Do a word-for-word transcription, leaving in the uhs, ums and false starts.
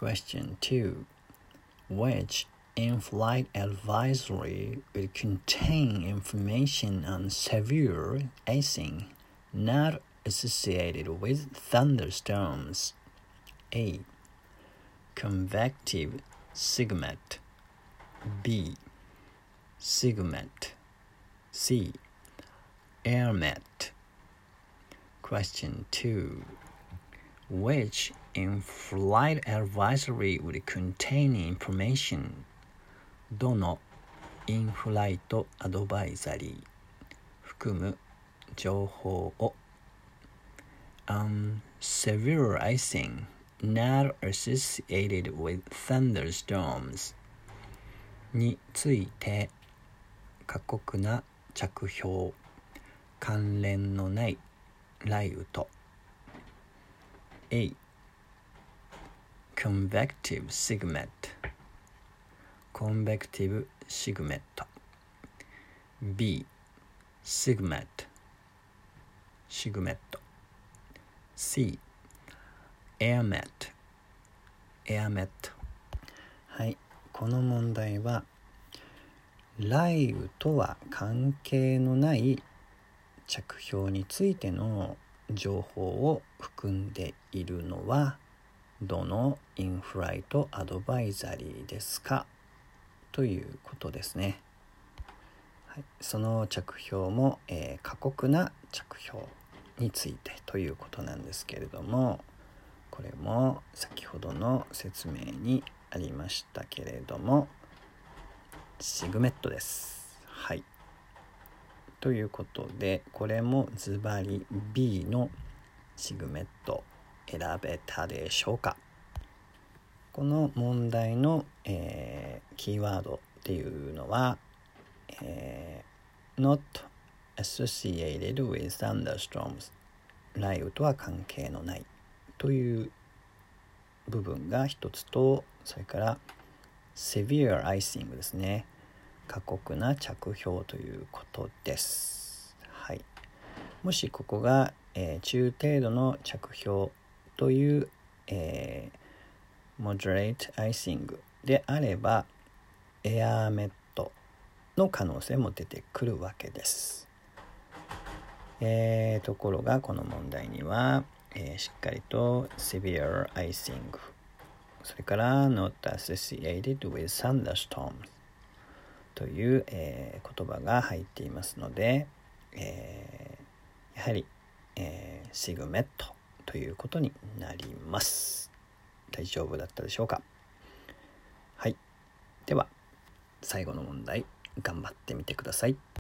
Question two. Which in-flight advisory will contain information on severe icing not associated with thunderstorms? A. Convective SIGMET. B. SIGMET. C. AirMet. Question two. Which in-flight advisory would contain information? どのインフライトアドバイザリー含む情報を on severe icing not associated with thunderstorms について過酷な着氷関連のない雷雨と A. Convective SIGMET コンベクティブシグメット B. SIGMET シグメット C. AirMet エアメット。はい、この問題は雷雨とは関係のない着氷についての情報を含んでいるのはどのインフライトアドバイザリーですかということですね。はい、その着氷も、えー、過酷な着氷についてということなんですけれども、これも先ほどの説明にありましたけれどもシグメットです。はい、ということでこれもズバリ B のシグメット選べたでしょうか。この問題の、えー、キーワードっていうのは、えー、not associated with thunderstorms 雷雨とは関係のないという部分が一つと、それから severe icing ですね、過酷な着氷ということです。はい、もしここが、えー、中程度の着氷という、えー、moderate icing であればエアメットの可能性も出てくるわけです。えー、ところがこの問題には、えー、しっかりと severe icing それから not associated with thunderstorms という、えー、言葉が入っていますので、えー、やはり、えー、シグメットということになります。大丈夫だったでしょうか。はい、では最後の問題頑張ってみてください。